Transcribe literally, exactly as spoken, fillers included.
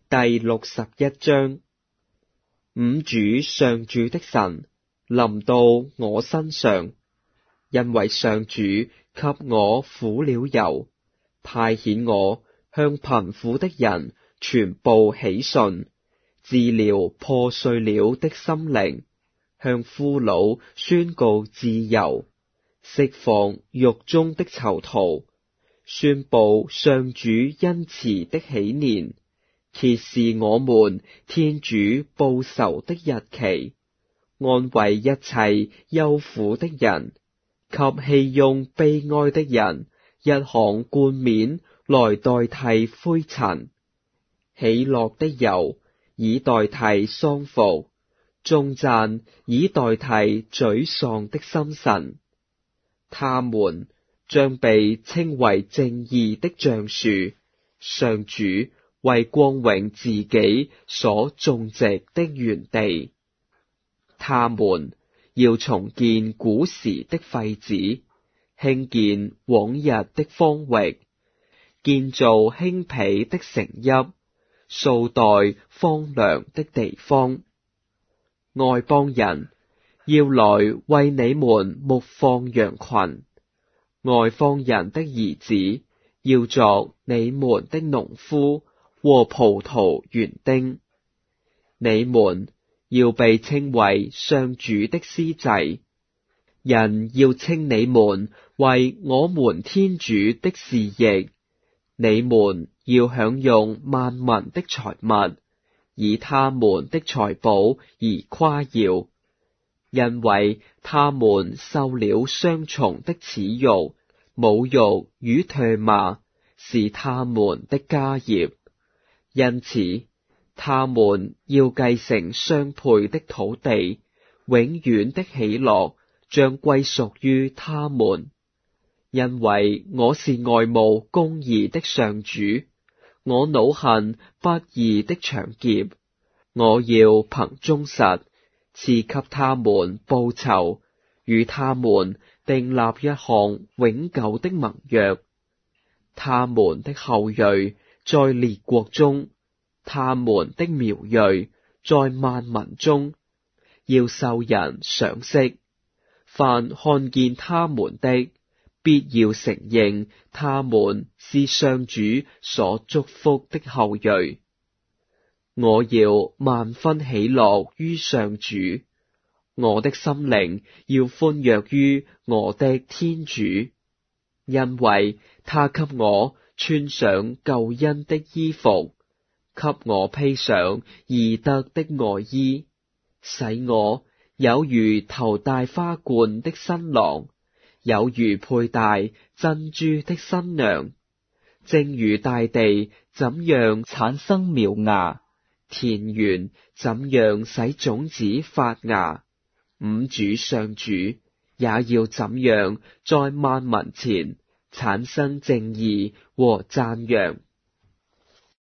第六十一章。五主上主的神臨到我身上，因為上主給我苦了油，派遣我向貧苦的人傳報喜訊，治療破碎了的心靈，向俘虜宣告自由，釋放獄中的囚徒，宣布上主恩慈的喜年，揭示我們天主報仇的日期，安慰一切憂苦的人，給熙雍悲哀的人一項冠冕來代替灰塵，喜樂的油以代替喪服，頌讚以代替沮喪的心神。他們將被稱為正義的橡樹，上主為光榮自己所種植的園地。他們要重建古時的廢址，興建往日的荒域，建造輕鄙的城邑，數代荒涼的地方。外邦人要來為你們牧放羊群，外邦人的兒子要作你們的農夫和葡萄園丁。你們要被稱為上主的司祭，人要稱你們為我們天主的侍役。你們要享用萬民的財物，以他們的財寶而誇耀，因為他們受了雙重的恥辱、侮辱與唾罵，是他們的家業。因此，他們要繼承雙倍的土地，永遠的喜樂將歸屬於他們。因為我是愛慕公義的上主，我惱恨不義的搶劫，我要憑忠實賜給他們報酬，與他們訂立一項永久的盟約。他們的後裔在列國中，他們的苗裔在萬民中，要受人賞識。凡看見他們的，必要承認他們是上主所祝福的後裔。我要萬分喜樂於上主，我的心靈要歡躍於我的天主，因為他給我穿上救恩的衣服，給我披上義德的外衣，使我有如頭戴花冠的新郎，有如佩戴珍珠的新娘。正如大地怎樣產生苗芽，田園怎樣使種子發芽，五主上主也要怎樣在萬民前產生正義和讚揚。